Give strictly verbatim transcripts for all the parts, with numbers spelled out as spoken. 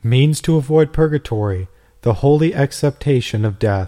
Means to avoid purgatory, the holy acceptation of death.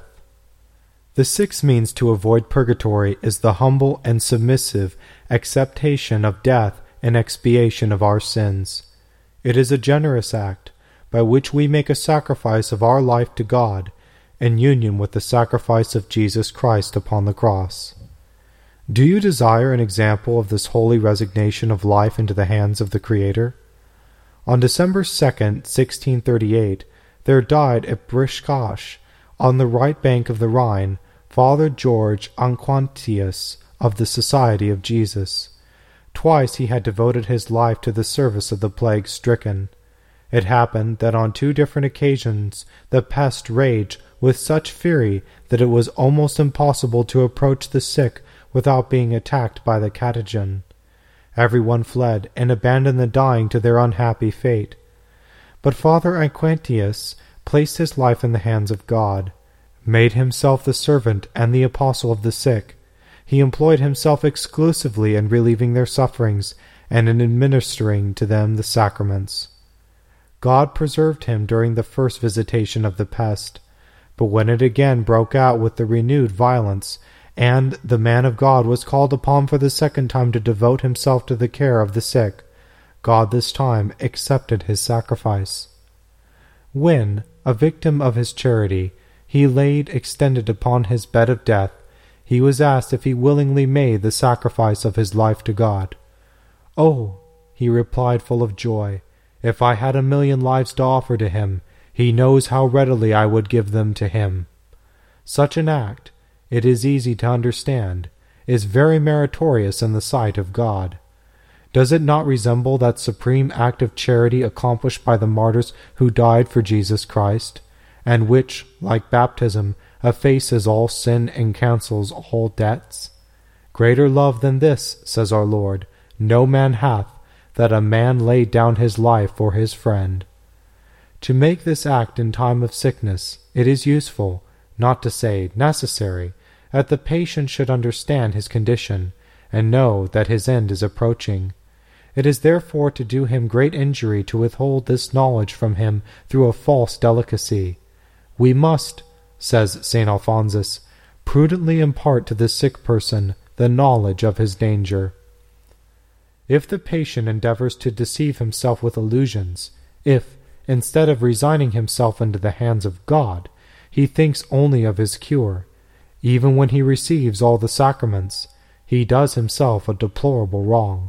The sixth means to avoid purgatory is the humble and submissive acceptation of death and expiation of our sins. It is a generous act, by which we make a sacrifice of our life to God, in union with the sacrifice of Jesus Christ upon the cross. Do you desire an example of this holy resignation of life into the hands of the Creator? On December second, sixteen thirty-eight, there died at Breisgau, on the right bank of the Rhine, Father George Anquantius of the Society of Jesus. Twice he had devoted his life to the service of the plague-stricken. It happened that on two different occasions the pest raged with such fury that it was almost impossible to approach the sick without being attacked by the contagion. Everyone fled and abandoned the dying to their unhappy fate. But Father Anquantius placed his life in the hands of God, made himself the servant and the apostle of the sick. He employed himself exclusively in relieving their sufferings and in administering to them the sacraments. God preserved him during the first visitation of the pest, but when it again broke out with the renewed violence, and the man of God was called upon for the second time to devote himself to the care of the sick, God this time accepted his sacrifice. When, a victim of his charity, he laid extended upon his bed of death, he was asked if he willingly made the sacrifice of his life to God. "Oh," he replied full of joy, "if I had a million lives to offer to him, he knows how readily I would give them to him." Such an act, it is easy to understand, is very meritorious in the sight of God. Does it not resemble that supreme act of charity accomplished by the martyrs who died for Jesus Christ, and which, like baptism, effaces all sin and cancels all debts? Greater love than this, says our Lord, no man hath, that a man lay down his life for his friend. To make this act in time of sickness, it is useful, not to say necessary, that the patient should understand his condition, and know that his end is approaching. It is therefore to do him great injury to withhold this knowledge from him through a false delicacy. We must, says Saint Alphonsus, prudently impart to the sick person the knowledge of his danger. If the patient endeavors to deceive himself with illusions, if, instead of resigning himself into the hands of God, he thinks only of his cure, even when he receives all the sacraments, he does himself a deplorable wrong.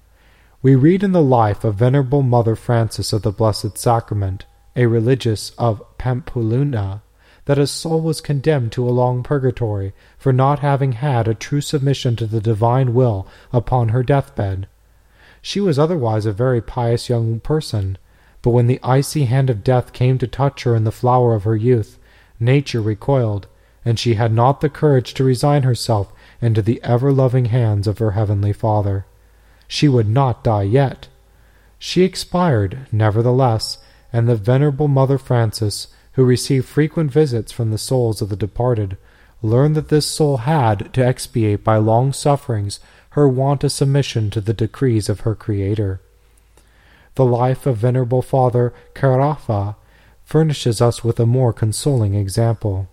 We read in the life of Venerable Mother Frances of the Blessed Sacrament, a religious of Pampeluna, that a soul was condemned to a long purgatory for not having had a true submission to the divine will upon her deathbed. She was otherwise a very pious young person, but when the icy hand of death came to touch her in the flower of her youth, nature recoiled, and she had not the courage to resign herself into the ever-loving hands of her heavenly Father. She would not die yet. She expired, nevertheless, and the Venerable Mother Frances, who received frequent visits from the souls of the departed, learned that this soul had to expiate by long sufferings her want of submission to the decrees of her Creator. The life of Venerable Father Carafa furnishes us with a more consoling example.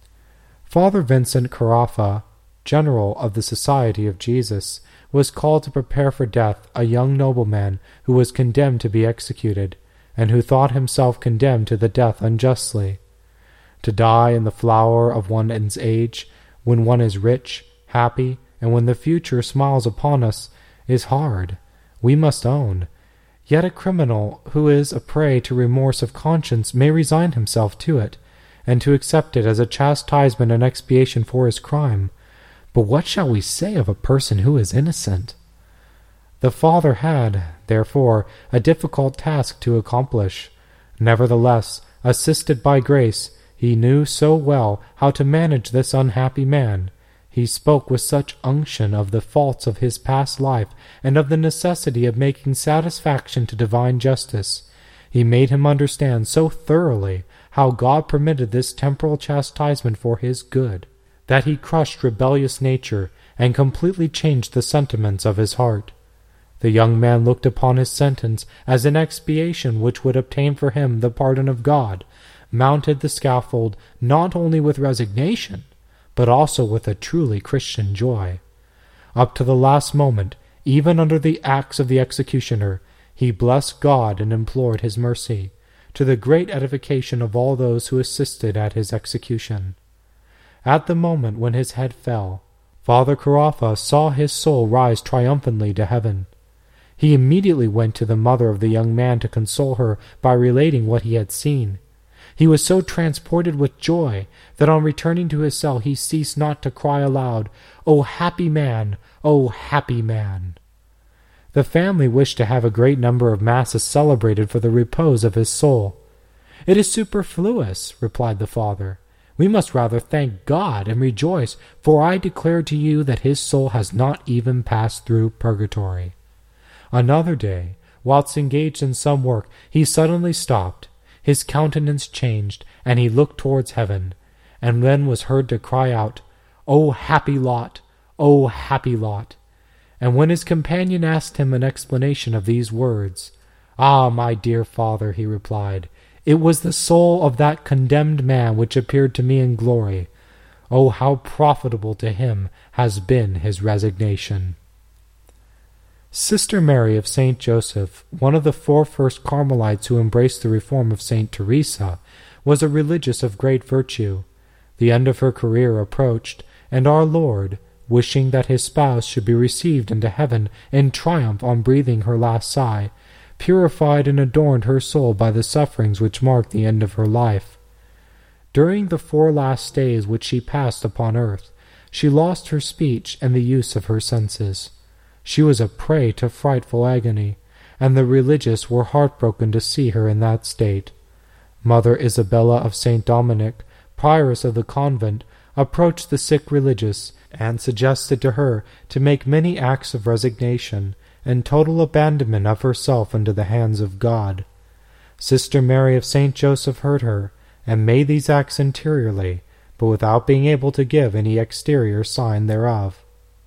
Father Vincent Carafa, General of the Society of Jesus, was called to prepare for death a young nobleman who was condemned to be executed, and who thought himself condemned to the death unjustly. To die in the flower of one's age, when one is rich, happy, and when the future smiles upon us, is hard, we must own. Yet a criminal who is a prey to remorse of conscience may resign himself to it, and to accept it as a chastisement and expiation for his crime. But what shall we say of a person who is innocent? The Father had, therefore, a difficult task to accomplish. Nevertheless, assisted by grace, he knew so well how to manage this unhappy man. He spoke with such unction of the faults of his past life, and of the necessity of making satisfaction to divine justice. He made him understand so thoroughly how God permitted this temporal chastisement for his good, that he crushed rebellious nature and completely changed the sentiments of his heart. The young man looked upon his sentence as an expiation which would obtain for him the pardon of God, mounted the scaffold not only with resignation, but also with a truly Christian joy. Up to the last moment, even under the axe of the executioner, he blessed God and implored his mercy, to the great edification of all those who assisted at his execution. At the moment when his head fell, Father Caraffa saw his soul rise triumphantly to heaven. He immediately went to the mother of the young man to console her by relating what he had seen. He was so transported with joy that on returning to his cell he ceased not to cry aloud, "O happy man! O happy man!" The family wished to have a great number of masses celebrated for the repose of his soul. "It is superfluous," replied the father. "We must rather thank God and rejoice, for I declare to you that his soul has not even passed through purgatory." Another day, whilst engaged in some work, he suddenly stopped. His countenance changed, and he looked towards heaven, and then was heard to cry out, "O happy lot! O happy lot!" And when his companion asked him an explanation of these words, "Ah, my dear father," he replied, "it was the soul of that condemned man which appeared to me in glory. Oh, how profitable to him has been his resignation!" Sister Mary of Saint Joseph, one of the four first Carmelites who embraced the reform of Saint Teresa, was a religious of great virtue. The end of her career approached, and our Lord, wishing that his spouse should be received into heaven in triumph on breathing her last sigh, purified and adorned her soul by the sufferings which marked the end of her life. During the four last days which she passed upon earth, she lost her speech and the use of her senses. She was a prey to frightful agony, and the religious were heartbroken to see her in that state. Mother Isabella of Saint Dominic, prioress of the convent, approached the sick religious, and suggested to her to make many acts of resignation and total abandonment of herself into the hands of God. Sister Mary of Saint Joseph heard her, and made these acts interiorly, but without being able to give any exterior sign thereof.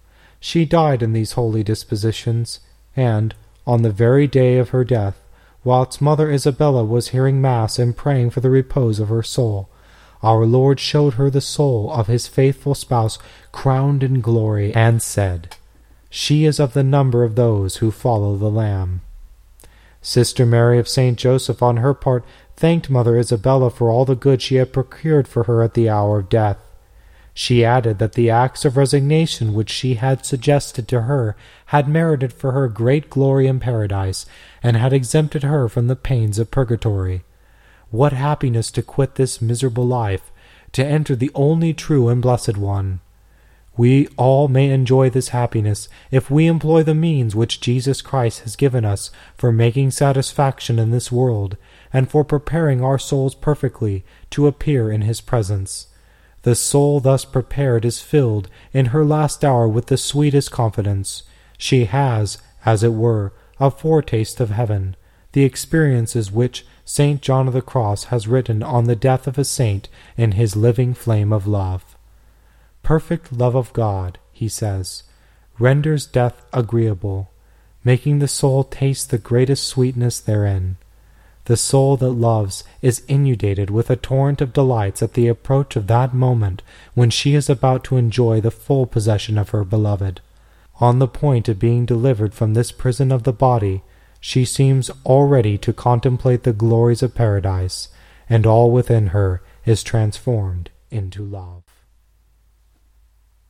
She died in these holy dispositions, and, on the very day of her death, whilst Mother Isabella was hearing Mass and praying for the repose of her soul, our Lord showed her the soul of his faithful spouse crowned in glory, and said, "She is of the number of those who follow the Lamb." Sister Mary of Saint Joseph, on her part, thanked Mother Isabella for all the good she had procured for her at the hour of death. She added that the acts of resignation which she had suggested to her had merited for her great glory in paradise, and had exempted her from the pains of purgatory. What happiness to quit this miserable life, to enter the only true and blessed one! We all may enjoy this happiness if we employ the means which Jesus Christ has given us for making satisfaction in this world, and for preparing our souls perfectly to appear in his presence. The soul thus prepared is filled in her last hour with the sweetest confidence. She has, as it were, a foretaste of heaven, the experiences which Saint John of the Cross has written on the death of a saint in his living flame of love. Perfect love of God, he says, renders death agreeable, making the soul taste the greatest sweetness therein. The soul that loves is inundated with a torrent of delights at the approach of that moment when she is about to enjoy the full possession of her beloved. On the point of being delivered from this prison of the body, she seems already to contemplate the glories of paradise, and all within her is transformed into love.